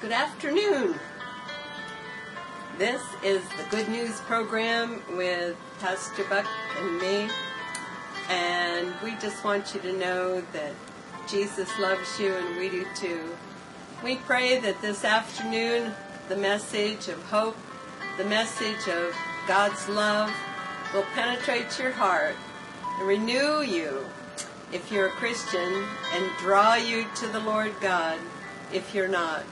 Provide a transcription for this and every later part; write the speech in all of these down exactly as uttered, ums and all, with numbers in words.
Good afternoon. This is the Good News program with Pastor Buck and me. And we just want you to know that Jesus loves you and we do too. We pray that this afternoon the message of hope, the message of God's love will penetrate your heart and renew you if you're a Christian and draw you to the Lord God if you're not.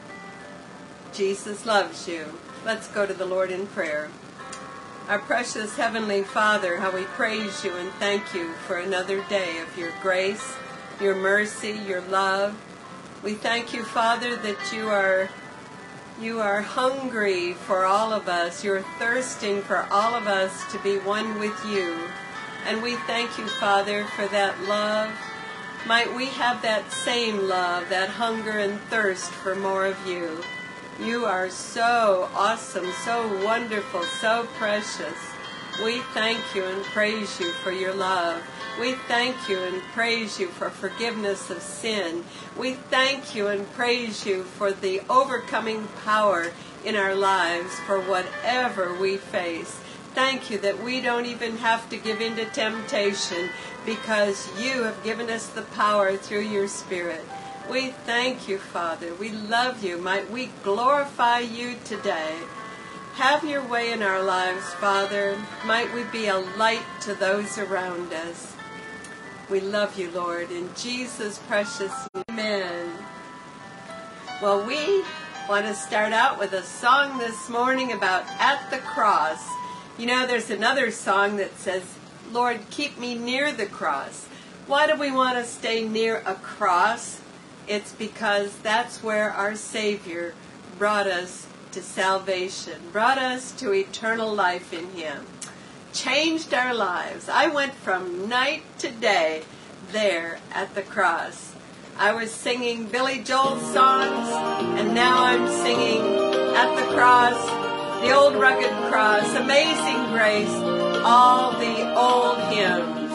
Jesus loves you. Let's go to the Lord in prayer. Our precious Heavenly Father, how we praise you and thank you for another day of your grace, your mercy, your love. We thank you, Father, that you are you are hungry for all of us. You're thirsting for all of us to be one with you. And we thank you, Father, for that love. Might we have that same love, that hunger and thirst for more of you. You are so awesome, so wonderful, so precious. We thank you and praise you for your love. We thank you and praise you for forgiveness of sin. We thank you and praise you for the overcoming power in our lives for whatever we face. Thank you that we don't even have to give in to temptation because you have given us the power through your Spirit. We thank you, Father. We love you. Might we glorify you today. Have your way in our lives, Father. Might we be a light to those around us. We love you, Lord. In Jesus' precious name, amen. Well, we want to start out with a song this morning about At the Cross. You know, there's another song that says, Lord, keep me near the cross. Why do we want to stay near a cross? It's because that's where our Savior brought us to salvation, brought us to eternal life in Him, changed our lives. I went from night to day there at the cross. I was singing Billy Joel songs, and now I'm singing At the Cross, the Old Rugged Cross, Amazing Grace, all the old hymns.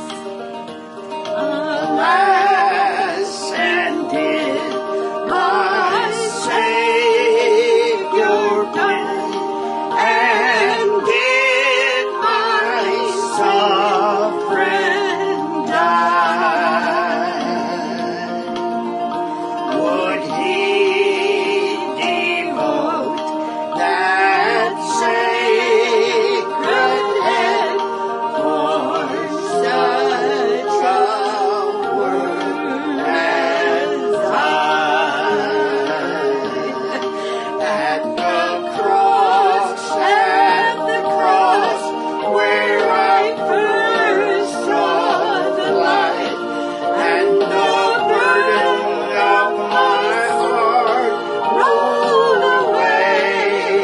Alas, and did my Savior win, and did my sovereign die? Would He devote that sacred head for such a word as I? At the cross, at the cross, where I first saw the light, and the burden of my heart rolled away.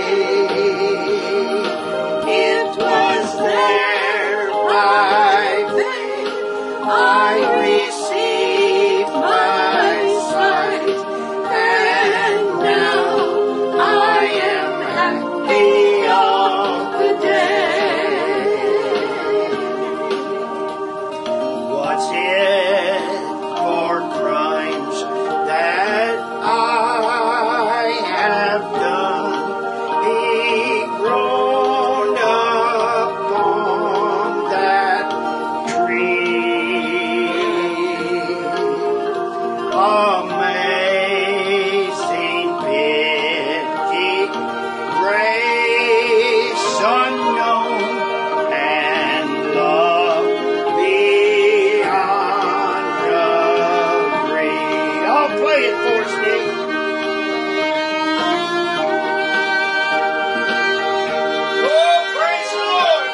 It was there by faith I received my sight, and now I am happy all the day. What's it for crimes that I have done? He groaned upon that tree. Amazing pity, grace unknown, and love beyond degree. I'll play it for us, Nick. Oh, praise the Lord.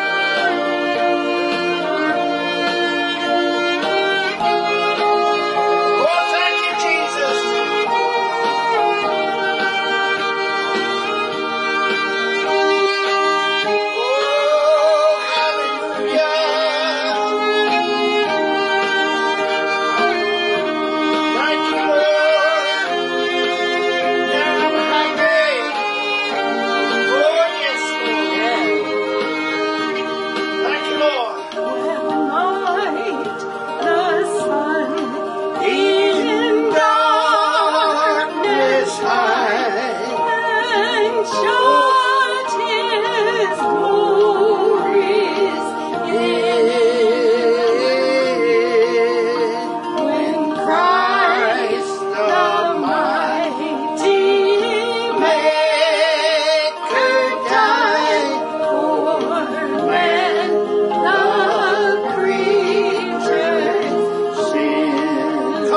Oh, thank you, Jesus. Oh, hallelujah. Thank you, Lord.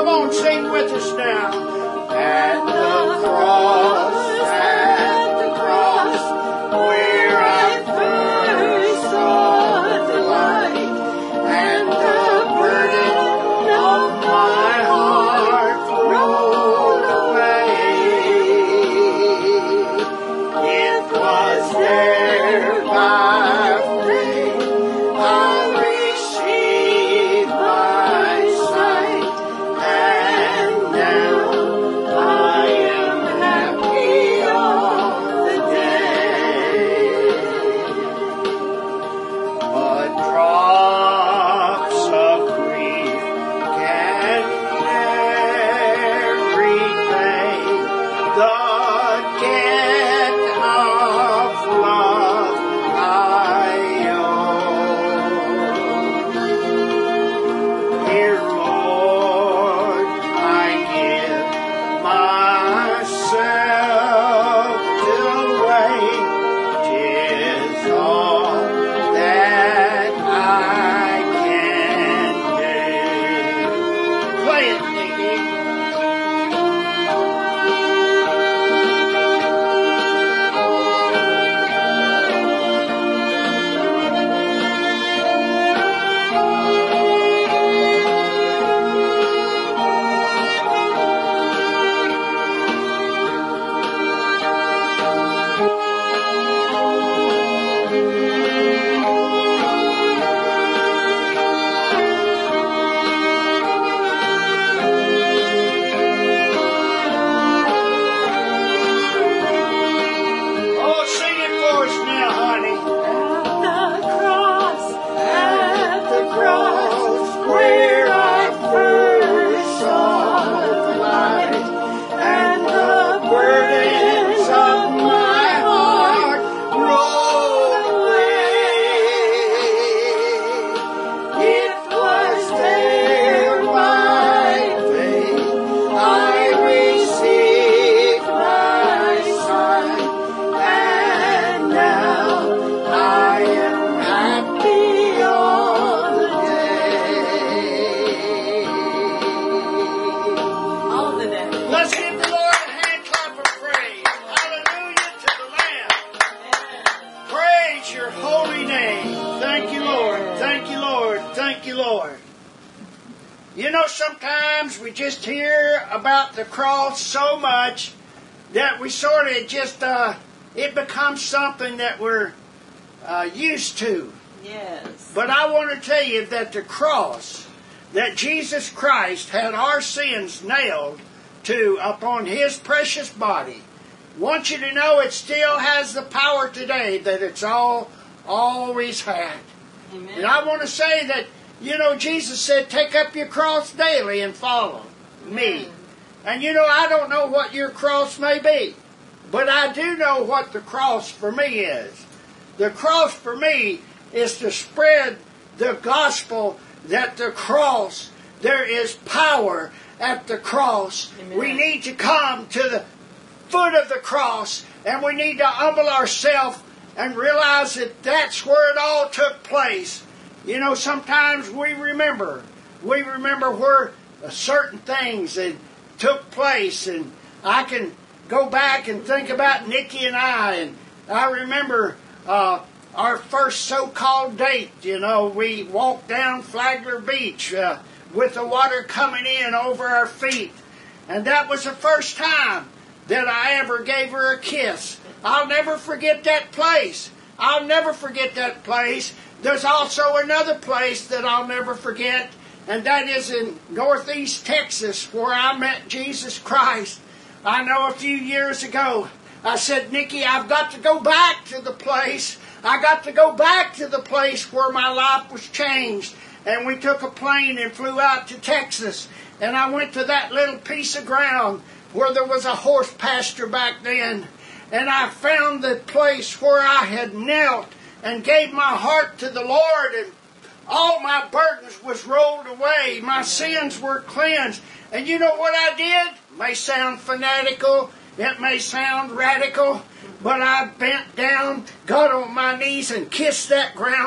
Come on, sing with us now. At the cross, at the cross, where I first saw the light, and the burden of my heart rolled away. It was there by faith I received my sight, and now I am happy all the day. But drops of grief can never repay the debt of love I owe. Dear Lord, I give myself away. 'Tis all that I can do. Play it, Nicky. Oh, sing it for us now, honey. At the cross, at the cross, where I first saw the light, and the burdens of my heart rolled away. It was there by faith I received my sight, and now I am happy all the day. All the day. Let's give the Lord a hand clap of praise. Hallelujah to the Lamb. Praise your holy name. Thank you, Lord. Thank you, Lord. Thank you, Lord. You know, sometimes we just hear about the cross so much that we sort of just, uh, it becomes something that we're uh, used to. Yes. But I want to tell you that the cross that Jesus Christ had our sins nailed to upon His precious body, want you to know it still has the power today that it's all always had. Amen. And I want to say that, you know, Jesus said, take up your cross daily and follow me. And you know, I don't know what your cross may be, but I do know what the cross for me is. The cross for me is to spread the gospel that the cross, there is power at the cross. Amen. We need to come to the foot of the cross, and we need to humble ourselves and realize that that's where it all took place. You know, sometimes we remember, we remember where certain things that took place, and I can go back and think about Nikki and I, and I remember uh, our first so-called date. You know, we walked down Flagler Beach uh, with the water coming in over our feet, and that was the first time that I ever gave her a kiss. I'll never forget that place. I'll never forget that place. There's also another place that I'll never forget, and that is in Northeast Texas, where I met Jesus Christ. I know a few years ago, I said, Nikki, I've got to go back to the place. I got to go back to the place where my life was changed. And we took a plane and flew out to Texas. And I went to that little piece of ground where there was a horse pasture back then. And I found the place where I had knelt and gave my heart to the Lord, and all my burdens was rolled away. My sins were cleansed. And you know what I did? It may sound fanatical, it may sound radical, but I bent down, got on my knees and kissed that ground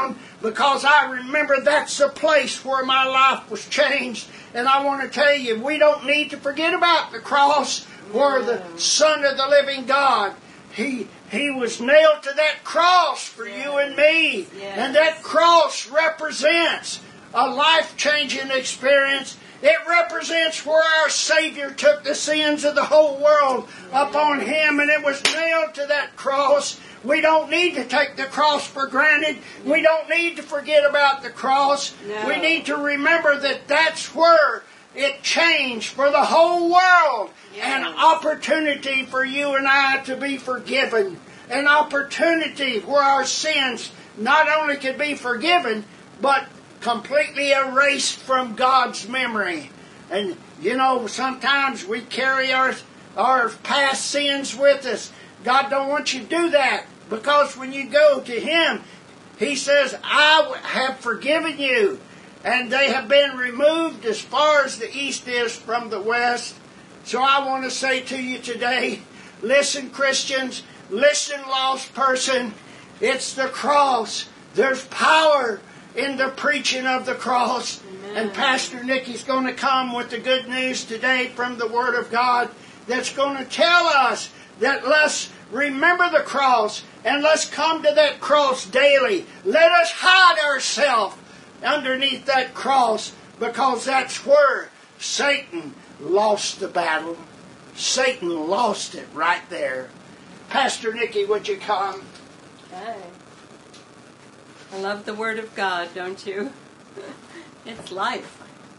because I remember that's the place where my life was changed. And I want to tell you, we don't need to forget about the cross where the Son of the living God, He He was nailed to that cross for yes. you and me. Yes. And that cross represents a life-changing experience. It represents where our Savior took the sins of the whole world yes. upon Him, and it was nailed to that cross. We don't need to take the cross for granted. No. We don't need to forget about the cross. No. We need to remember that that's where it changed for the whole world. Yes. An opportunity for you and I to be forgiven. An opportunity where our sins not only could be forgiven, but completely erased from God's memory. And, you know, sometimes we carry our, our past sins with us. God don't want you to do that, because when you go to Him, He says, I have forgiven you, and they have been removed as far as the east is from the west. So I want to say to you today, listen, Christians, listen, lost person, it's the cross. There's power in the preaching of the cross. Amen. And Pastor Nikki's going to come with the good news today from the Word of God that's going to tell us that let's remember the cross and let's come to that cross daily. Let us hide ourselves underneath that cross, because that's where Satan lost the battle. Satan lost it right there. Pastor Nikki, would you come? Okay. I love the Word of God, don't you? It's life.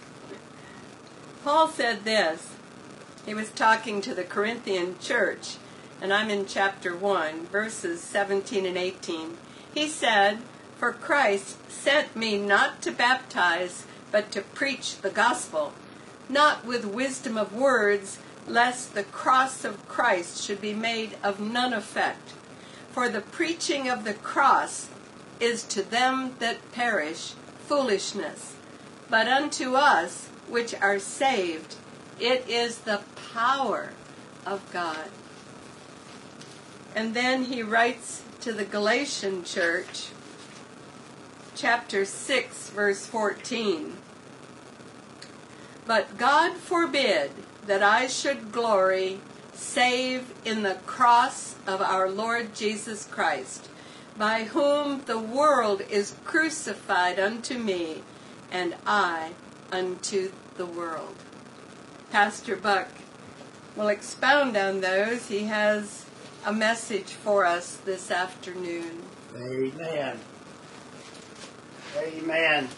Paul said this. He was talking to the Corinthian church, and I'm in chapter one, verses seventeen and eighteen. He said, "For Christ sent me not to baptize, but to preach the gospel, not with wisdom of words, lest the cross of Christ should be made of none effect. For the preaching of the cross is to them that perish foolishness, but unto us which are saved it is the power of God." And then he writes to the Galatian church, chapter six, verse fourteen. "But God forbid that I should glory save in the cross of our Lord Jesus Christ, by whom the world is crucified unto me, and I unto the world." Pastor Buck will expound on those. He has a message for us this afternoon. Amen. Amen.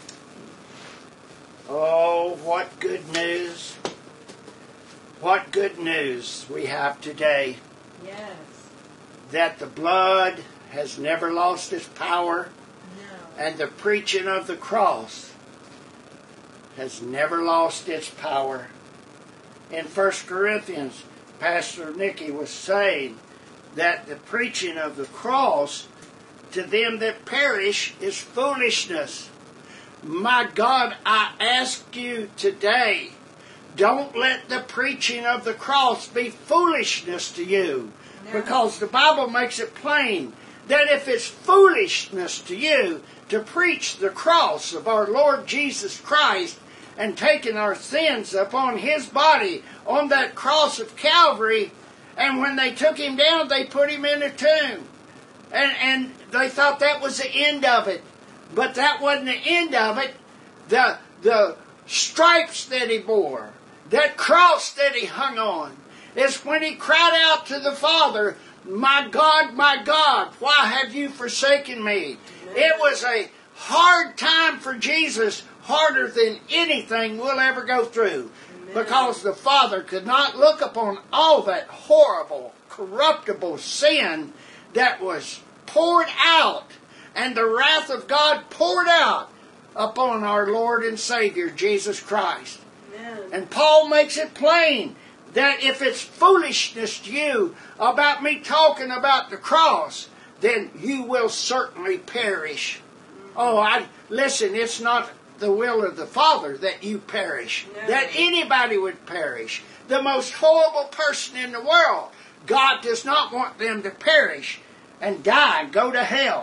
Oh, what good news. What good news we have today. Yes. That the blood has never lost its power. No. And the preaching of the cross has never lost its power. In First Corinthians, Pastor Nikki was saying that the preaching of the cross to them that perish is foolishness. My God, I ask you today, don't let the preaching of the cross be foolishness to you. No. Because the Bible makes it plain that if it's foolishness to you to preach the cross of our Lord Jesus Christ and taking our sins upon His body on that cross of Calvary, and when they took Him down, they put Him in a tomb. And, and they thought that was the end of it. But that wasn't the end of it. The, the stripes that He bore, that cross that He hung on, is when He cried out to the Father, "My God, my God, why have you forsaken me?" It was a hard time for Jesus, harder than anything we'll ever go through. Because the Father could not look upon all that horrible, corruptible sin that was poured out, and the wrath of God poured out upon our Lord and Savior, Jesus Christ. Amen. And Paul makes it plain that if it's foolishness to you about me talking about the cross, then you will certainly perish. Oh, I listen, it's not the will of the Father that you perish, no. that anybody would perish. The most horrible person in the world, God does not want them to perish and die and go to hell.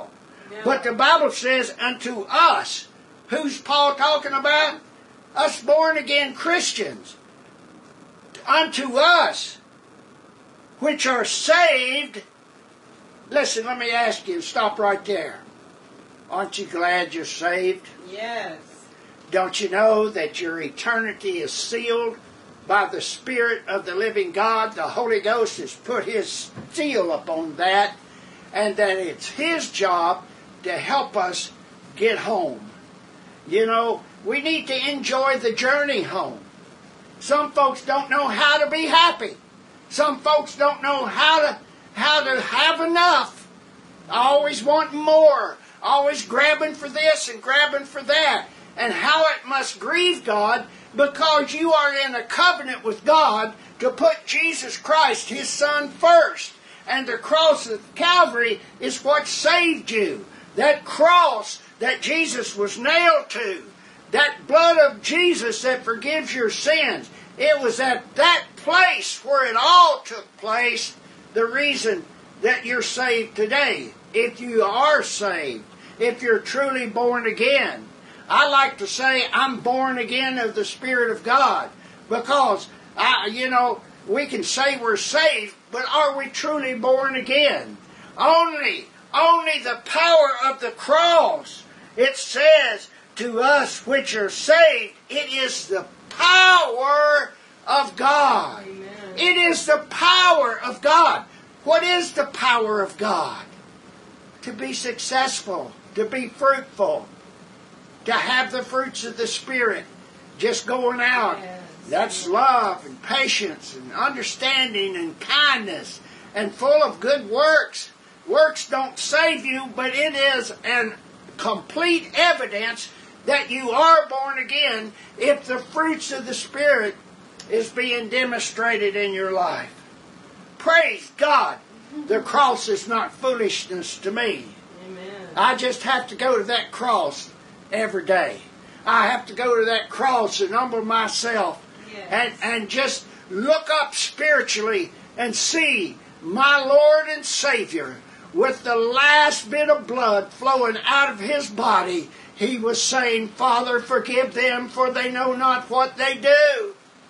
No. But the Bible says, unto us. Who's Paul talking about? Us born again Christians. Unto us, which are saved. Listen, let me ask you, stop right there. Aren't you glad you're saved? Yes. Don't you know that your eternity is sealed by the Spirit of the living God? The Holy Ghost has put His seal upon that, and that it's His job to help us get home. You know, we need to enjoy the journey home. Some folks don't know how to be happy. Some folks don't know how to how to have enough. Always wanting more. Always grabbing for this and grabbing for that. And how it must grieve God, because you are in a covenant with God to put Jesus Christ, His Son, first. And the cross of Calvary is what saved you. That cross that Jesus was nailed to. That blood of Jesus that forgives your sins. It was at that place where it all took place, the reason that you're saved today. If you are saved. If you're truly born again. I like to say I'm born again of the Spirit of God. Because, I, you know, we can say we're saved, but are we truly born again? Only, only the power of the cross. It says, to us which are saved, it is the power of God. Amen. It is the power of God. What is the power of God? To be successful, to be fruitful, to have the fruits of the Spirit just going out. Yes. That's love and patience and understanding and kindness and full of good works. Works don't save you, but it is an complete evidence that you are born again if the fruits of the Spirit is being demonstrated in your life. Praise God. The cross is not foolishness to me. Amen. I just have to go to that cross every day. I have to go to that cross and humble myself. Yes. and, and just look up spiritually and see my Lord and Savior with the last bit of blood flowing out of His body. He was saying, Father, forgive them, for they know not what they do.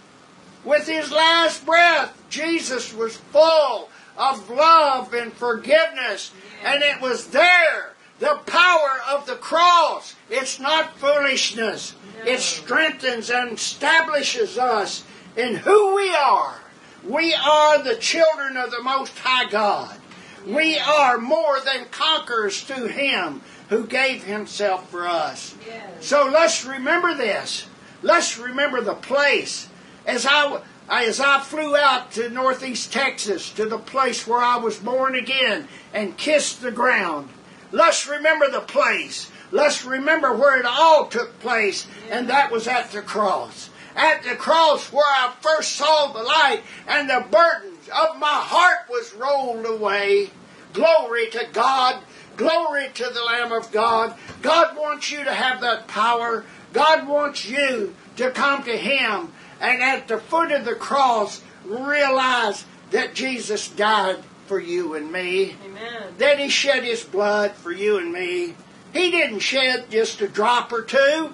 With His last breath, Jesus was full of love and forgiveness. And it was there, the power of the cross. It's not foolishness. No. It strengthens and establishes us in who we are. We are the children of the Most High God. Yeah. We are more than conquerors through Him who gave Himself for us. Yes. So let's remember this. Let's remember the place. As I, as I flew out to northeast Texas, to the place where I was born again and kissed the ground, let's remember the place. Let's remember where it all took place, and that was at the cross. At the cross where I first saw the light and the burdens of my heart was rolled away. Glory to God. Glory to the Lamb of God. God wants you to have that power. God wants you to come to Him and at the foot of the cross realize that Jesus died for you and me. Amen. That He shed His blood for you and me. He didn't shed just a drop or two.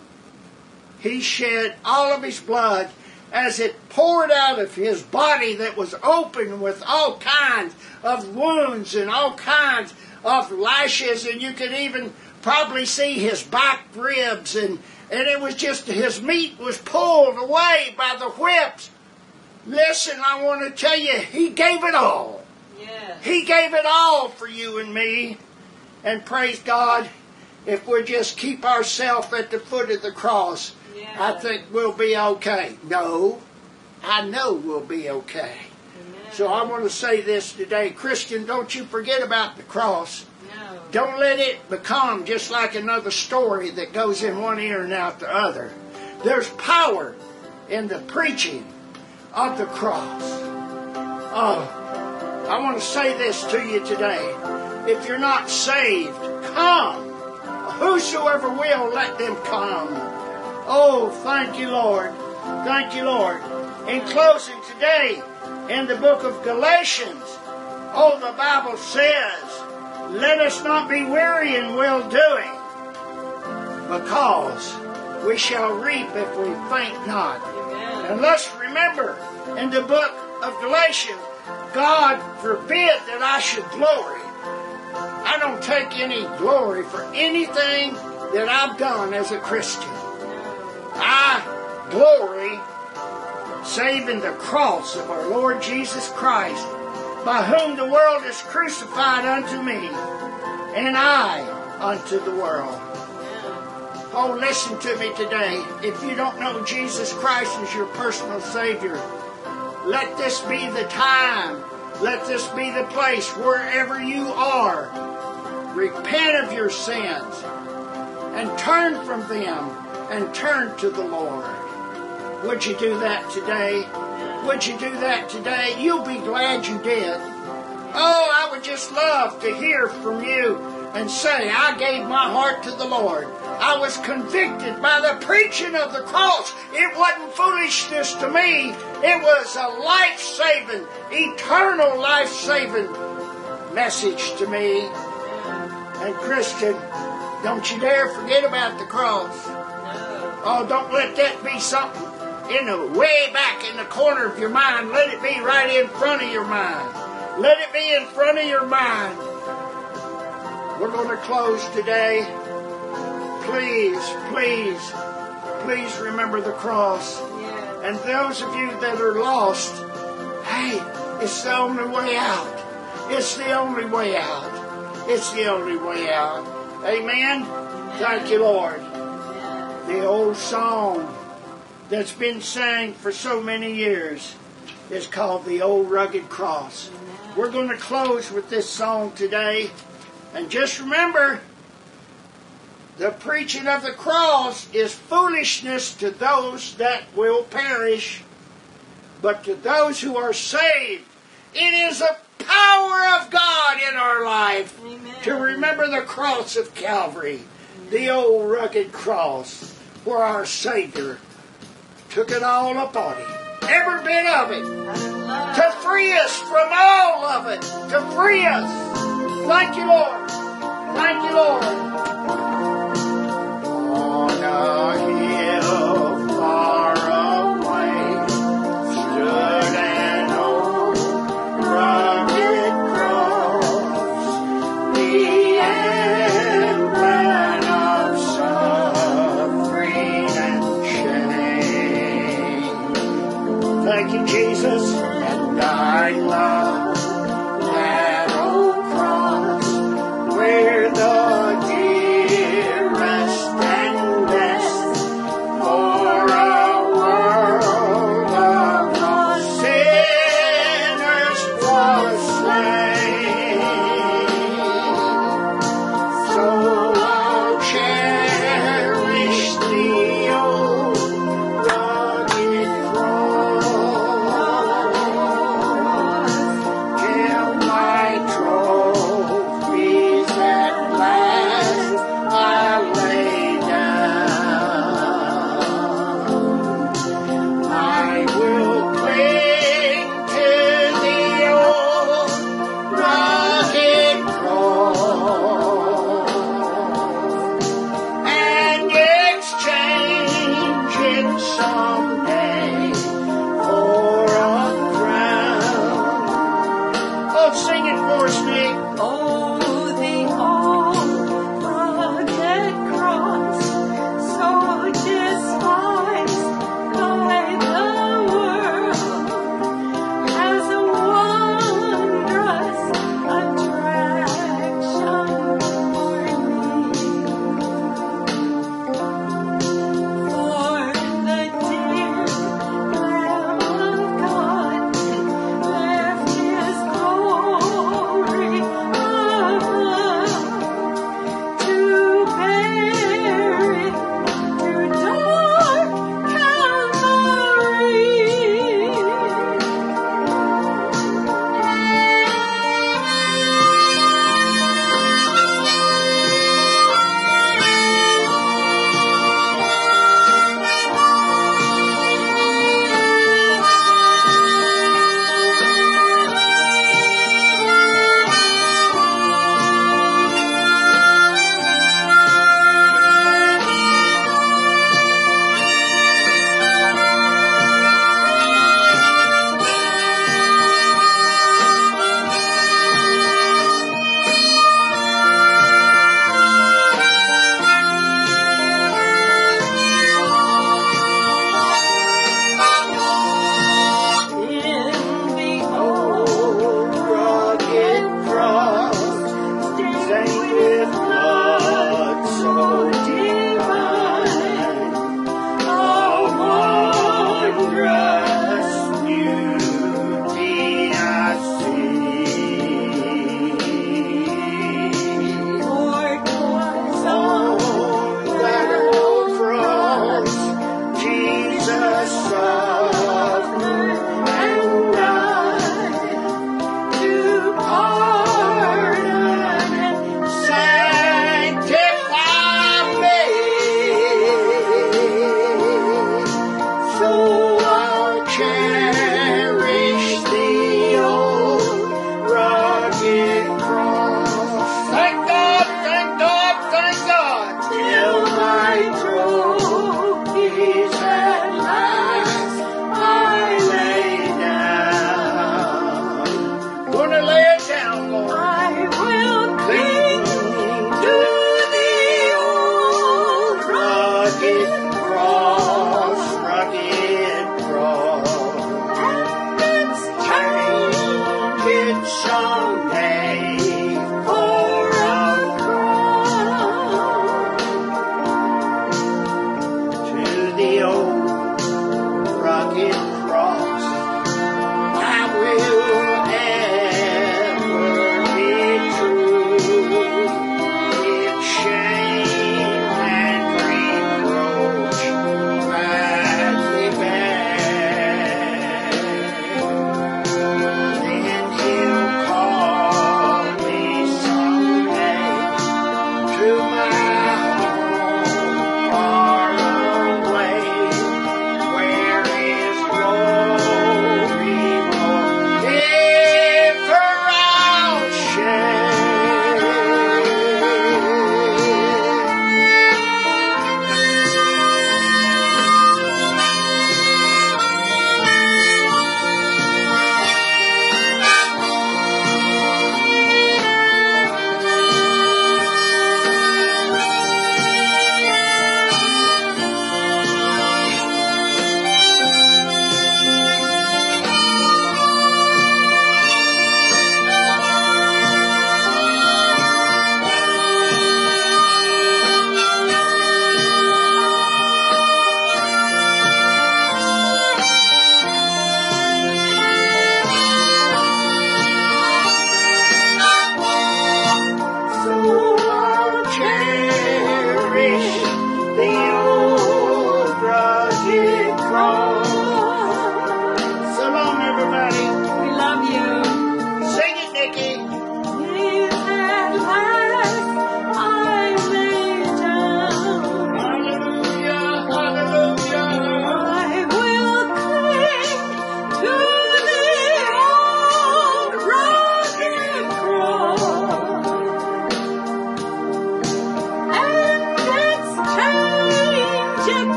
He shed all of His blood as it poured out of His body that was open with all kinds of wounds and all kinds of lashes, and you could even probably see His back ribs, and, and it was just His meat was pulled away by the whips. Listen, I want to tell you, He gave it all. Yes. He gave it all for you and me. And praise God, if we just keep ourselves at the foot of the cross, Yes. I think we'll be okay. No, I know we'll be okay. Amen. So I want to say this today. Christian, don't you forget about the cross. No. Don't let it become just like another story that goes in one ear and out the other. There's power in the preaching of the cross. Oh, I want to say this to you today. If you're not saved, come. Whosoever will, let them come. Oh, thank you, Lord. Thank you, Lord. In closing today, in the book of Galatians, oh, the Bible says, Let us not be weary in well-doing, because we shall reap if we faint not. Amen. And let's remember, in the book of Galatians, God forbid that I should glory. I don't take any glory for anything that I've done as a Christian. I glory save in the cross of our Lord Jesus Christ, by whom the world is crucified unto me, and I unto the world. Oh, listen to me today. If you don't know Jesus Christ as your personal Savior, let this be the time. Let this be the place wherever you are. Repent of your sins and turn from them and turn to the Lord. Would you do that today? Would you do that today? You'll be glad you did. Oh, I would just love to hear from you and say, I gave my heart to the Lord. I was convicted by the preaching of the cross. It wasn't foolishness to me. It was a life-saving, eternal life-saving message to me. And Christian, don't you dare forget about the cross. Oh, don't let that be something in the way back in the corner of your mind. Let it be right in front of your mind. Let it be in front of your mind. We're going to close today. Please, please, please remember the cross. Yeah. And those of you that are lost, hey, it's the only way out. It's the only way out. It's the only way out. Amen? Amen. Thank you, Lord. Yeah. The old song that's been sang for so many years is called The Old Rugged Cross. Amen. We're going to close with this song today. And just remember, the preaching of the cross is foolishness to those that will perish. But to those who are saved, it is the power of God in our life. Amen. To remember the cross of Calvary, the old rugged cross, where our Savior took it all upon Him, every bit of it, to free us from all of it, to free us. Thank you, Lord. Thank you, Lord. On a hill far away stood an old rugged cross, the emblem of suffering and shame. Thank you, Jesus, and I love